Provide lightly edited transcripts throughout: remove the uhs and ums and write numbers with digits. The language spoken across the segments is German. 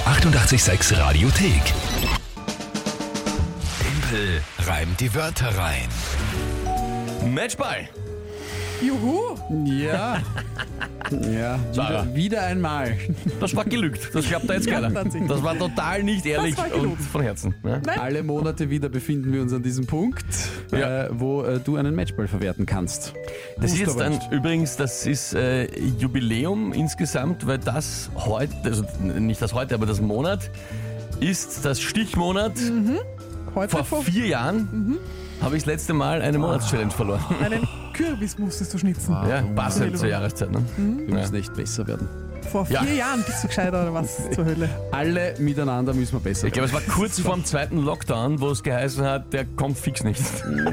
886 Radiothek. Tempel reimt die Wörter rein. Matchball. Juhu! Ja. Wieder einmal. Das war gelügt. Das klappt da jetzt Ja, keiner. tatsächlich. Das war total nicht ehrlich war und gelogen. von Herzen. Ne? Alle Monate wieder befinden wir uns an diesem Punkt, Ja. wo du einen Matchball verwerten kannst. Das ist jetzt aber dann nicht. übrigens, das ist Jubiläum insgesamt, weil das heute, also nicht das heute, aber das Monat, ist das Stichmonat. Heute Vor 4 Jahren habe ich das letzte Mal eine Monatschallenge verloren. einen Kürbis musstest du schnitzen. Ja, passt halt zur Jahreszeit. Ne? Wir müssen echt besser werden. Vor 4 Jahren bist du gescheiter oder was zur Hölle? Alle miteinander müssen wir besser Ich glaube, werden. es war kurz vor dem zweiten Lockdown, wo es geheißen hat, der kommt fix nicht.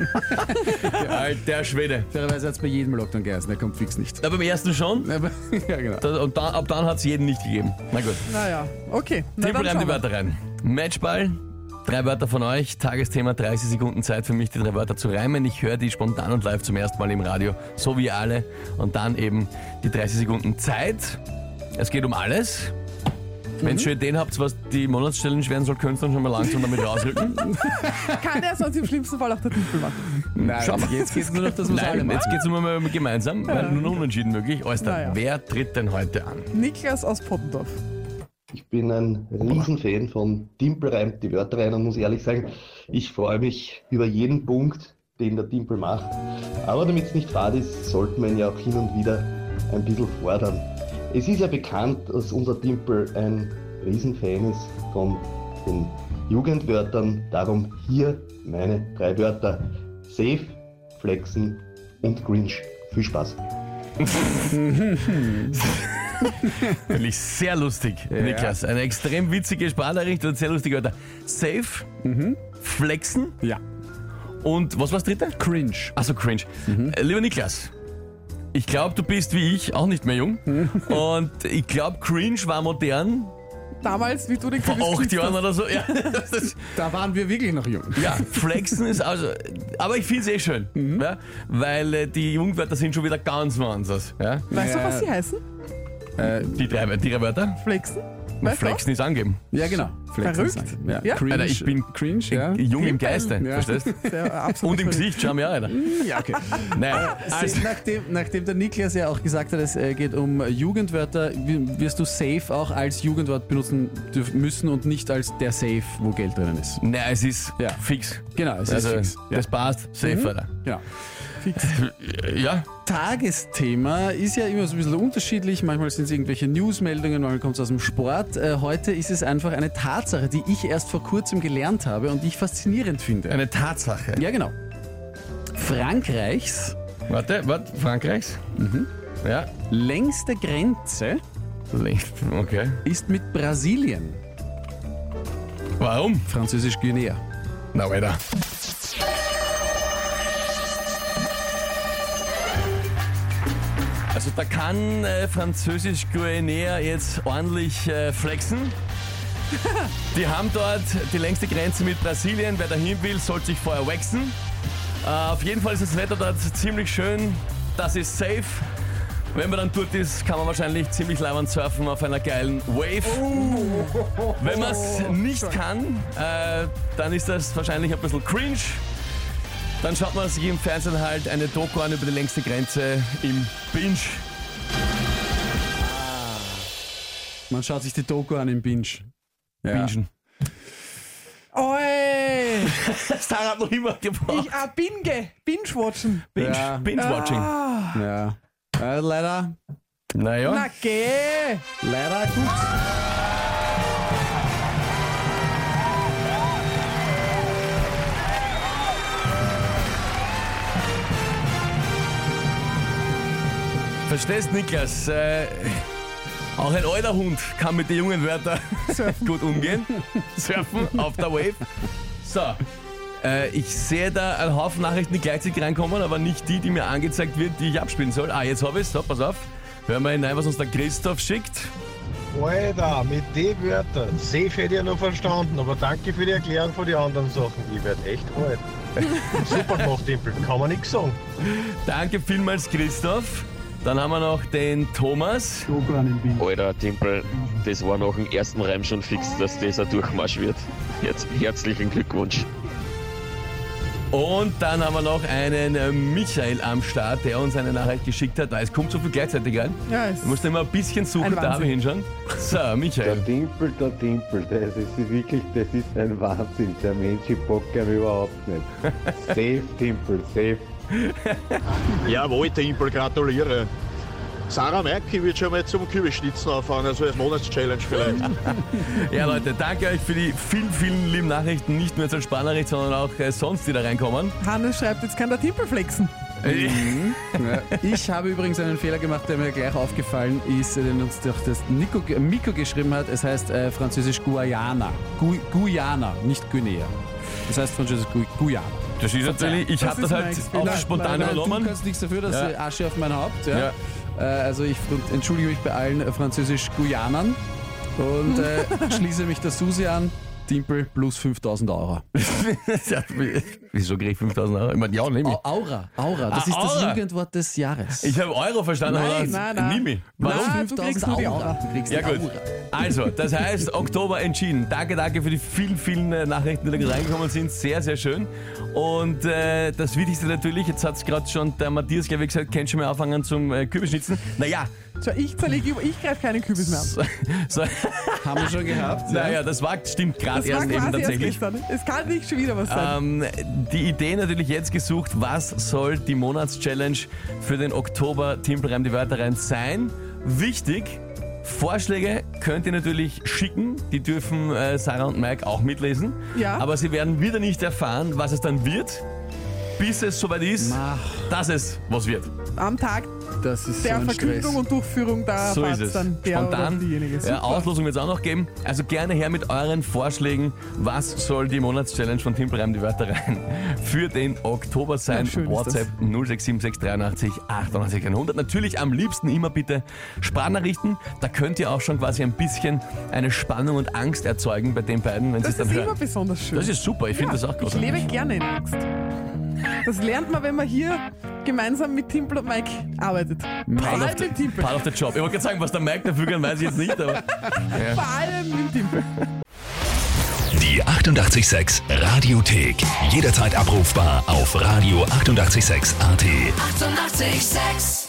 Der Schwede. Fairerweise hat es bei jedem Lockdown geheißen, der kommt fix nicht. Aber beim ersten schon. Aber, ja, genau. Und dann, ab dann hat es jeden nicht gegeben. Na gut. Naja, okay. Na, Tempel dann reimt die schauen wir. Wörter rein. Matchball. 3 Wörter von euch. Tagesthema 30 Sekunden Zeit für mich, die 3 Wörter zu reimen. Ich höre die spontan und live zum ersten Mal im Radio. So wie alle. Und dann eben die 30 Sekunden Zeit. Es geht um alles. Wenn ihr schon Ideen habt, was die Monatschallenge werden soll, könnt ihr dann schon mal langsam damit rausrücken. Kann er sonst im schlimmsten Fall auch der Timpel machen. Nein, Schau mal. jetzt geht es nur noch, dass wir es alle Nein, machen. jetzt geht es nur mal gemeinsam, weil nur noch unentschieden möglich. Alter, Naja. wer tritt denn heute an? Niklas aus Pottendorf. Ich bin ein Riesenfan von Timpel reimt die Wörter rein und muss ehrlich sagen, ich freue mich über jeden Punkt, den der Timpel macht. Aber damit es nicht fad ist, sollten wir ihn ja auch hin und wieder ein bisschen fordern. Es ist ja bekannt, dass unser Timpel ein Riesenfan ist von den Jugendwörtern. Darum hier meine 3 Wörter. Safe, Flexen und Cringe. Viel Spaß. Finde ich sehr lustig, Niklas. Eine extrem witzige Sprachnachricht und sehr lustige Wörter. Safe, Flexen Ja. und was war das dritte? Cringe. Achso, Cringe. Lieber Niklas, ich glaube, du bist wie ich, auch nicht mehr jung. Und ich glaube, Cringe war modern Damals, wie du den vor Kürbis 8 geschnitzt Jahren hast. oder so. Ja, das, Da waren wir wirklich noch jung. ja, Flexen ist also. Aber ich finde es eh schön, ja, weil die Jugendwörter sind schon wieder ganz woanders. Ja? Weißt du, was sie heißen? Die drei Wörter. Flexen? Weißt du Flexen ist angeben. Ja, genau. Verrückt. Sagen. Ja. Ja? Cringe. Alter, ich bin Cringe, ja. jung im Geiste, Ja. verstehst du? auch? Ja, absolut Und im verrückt. Gesicht, schau mir an, Alter. Ja, okay. Nein, also, Nachdem der Niklas ja auch gesagt hat, es geht um Jugendwörter, wirst du safe auch als Jugendwort benutzen müssen und nicht als der Safe, wo Geld drinnen ist. nein, es ist Ja. fix. Genau, es Also, ist fix. Ja. das passt, safe, Alter. Genau. Ja, Tagesthema ist ja immer so ein bisschen unterschiedlich. Manchmal sind es irgendwelche Newsmeldungen, manchmal kommt es aus dem Sport. Heute ist es einfach eine Tatsache, die ich erst vor kurzem gelernt habe und die ich faszinierend finde. eine Tatsache. Ja, genau. Frankreichs Warte, Frankreichs? Ja, längste Grenze okay. ist mit Brasilien, Warum? Französisch-Guinea. Na, Alter. Also da kann Französisch-Guinea jetzt ordentlich flexen. Die haben dort die längste Grenze mit Brasilien. Wer dahin will, sollte sich vorher waxen. Auf jeden Fall ist das Wetter dort ziemlich schön. Das ist safe. Wenn man dann dort ist, kann man wahrscheinlich ziemlich leibend surfen auf einer geilen Wave. Wenn man es nicht kann, dann ist das wahrscheinlich ein bisschen cringe. Dann schaut man sich im Fernsehen halt eine Doku an über die längste Grenze im Binge. Man schaut sich die Doku an im Binge. Ja. Bingen. Oi! Sarah hat noch immer gebraucht. Binge-watchen. Ja. Binge-Watching. Ja. Leider Naja. Na geh! gut. Verstehst, Niklas? Auch ein alter Hund kann mit den jungen Wörtern gut umgehen. Surfen auf der Wave. So. Ich sehe da einen Haufen Nachrichten, die gleichzeitig reinkommen, aber nicht die mir angezeigt wird, die ich abspielen soll. Jetzt habe ich es. So, pass auf. Hören wir hinein, was uns der Christoph schickt. Alter, mit den Wörtern. Safe hätte ich ja noch verstanden, aber danke für die Erklärung von den anderen Sachen. Ich werde echt alt. Super gemacht, Tempel. Kann man nichts sagen. Danke vielmals, Christoph. Dann haben wir noch den Thomas. Alter, Timpel, das war nach dem ersten Reim schon fix, dass das ein Durchmarsch wird. Jetzt herzlichen Glückwunsch. Und dann haben wir noch einen Michael am Start, der uns eine Nachricht geschickt hat. Es kommt so viel gleichzeitig ein. Ja, es Du musst immer ein bisschen suchen, da habe ich hinschauen. So, Michael. Der Timpel, das ist wirklich, das ist ein Wahnsinn. Der Mensch bockt ihm überhaupt nicht. Safe, Timpel, safe. Jawohl, Timpel, gratuliere. Sarah Merki wird schon mal zum Kürbisschnitzen auffahren, also als Monatschallenge vielleicht. Ja, Leute, danke euch für die vielen, vielen lieben Nachrichten. Nicht nur jetzt als Sparnachricht, sondern auch sonst, die da reinkommen. Hannes schreibt, jetzt kann der Timpel flexen. Ja. Ich habe übrigens einen Fehler gemacht, der mir gleich aufgefallen ist, den uns doch das Miko geschrieben hat. Es heißt französisch Guyana. Guyana, nicht Guinea. Das heißt französisch Guyana. Das ist natürlich, ich habe das halt nice. auch Nein, spontan nein, übernommen. Du kannst nichts dafür, dass Ja. Asche auf mein Haupt. Ja. Ja. Also ich entschuldige mich bei allen französisch-Guyanern und schließe mich der Susi an. Timpel plus 5.000 Euro. Ja, wieso kriege ich 5.000 Euro? Ich meine, ja, nehme ich. Aura, das ist das Aura. Jugendwort des Jahres. Ich habe Euro verstanden, aber nein. nimm ich. Warum? Nein, du kriegst nur die Aura. Du kriegst Ja die gut. Aura. Also, das heißt, Oktober entschieden. Danke für die vielen, vielen Nachrichten, die da reingekommen sind. Sehr, sehr schön. Und das Wichtigste natürlich, jetzt hat es gerade schon der Matthias, glaube ich, gesagt, könnt schon mal anfangen zum Kürbisschnitzen. Naja, So, ich zerlege über, ich greife keinen Kürbis mehr an. so, Haben wir schon gehabt. naja, das stimmt gerade Das war erst eben quasi erst tatsächlich. gestern. Es kann nicht schon wieder was sein. Die Idee natürlich jetzt gesucht, was soll die Monatschallenge für den Oktober Timpelreim die Wörter rein sein? Wichtig, Vorschläge könnt ihr natürlich schicken, die dürfen Sarah und Mike auch mitlesen, Ja. aber sie werden wieder nicht erfahren, was es dann wird, bis es soweit ist, dass es was wird. Am Tag Das ist der so ein Verkündung Stress. und Durchführung, da So ist erfahrt es. dann der Spontan. oder diejenige. Ja, Super. Auslosung wird es auch noch geben. Also gerne her mit euren Vorschlägen. Was soll die Monatschallenge von Timpelreim die Wörter rein für den Oktober sein? Ja, schön ist WhatsApp 0676 88 100. Natürlich am liebsten immer bitte Sprachnachrichten. Da könnt ihr auch schon quasi ein bisschen eine Spannung und Angst erzeugen bei den beiden, wenn sie es Das dann ist immer hören. besonders schön. Das ist super. Ich finde das auch Ich großartig. lebe gerne in Angst. Das lernt man, wenn man hier gemeinsam mit Timpel und Mike arbeitet. Vor allem mit Timpel. Part of the job. Ich wollte gerade sagen, was der Mike dafür kann, weiß ich jetzt nicht, aber Vor allem mit Timpel. Die 88,6 Radiothek. Jederzeit abrufbar auf radio886.at. 88,6. Eighty-eight, sex.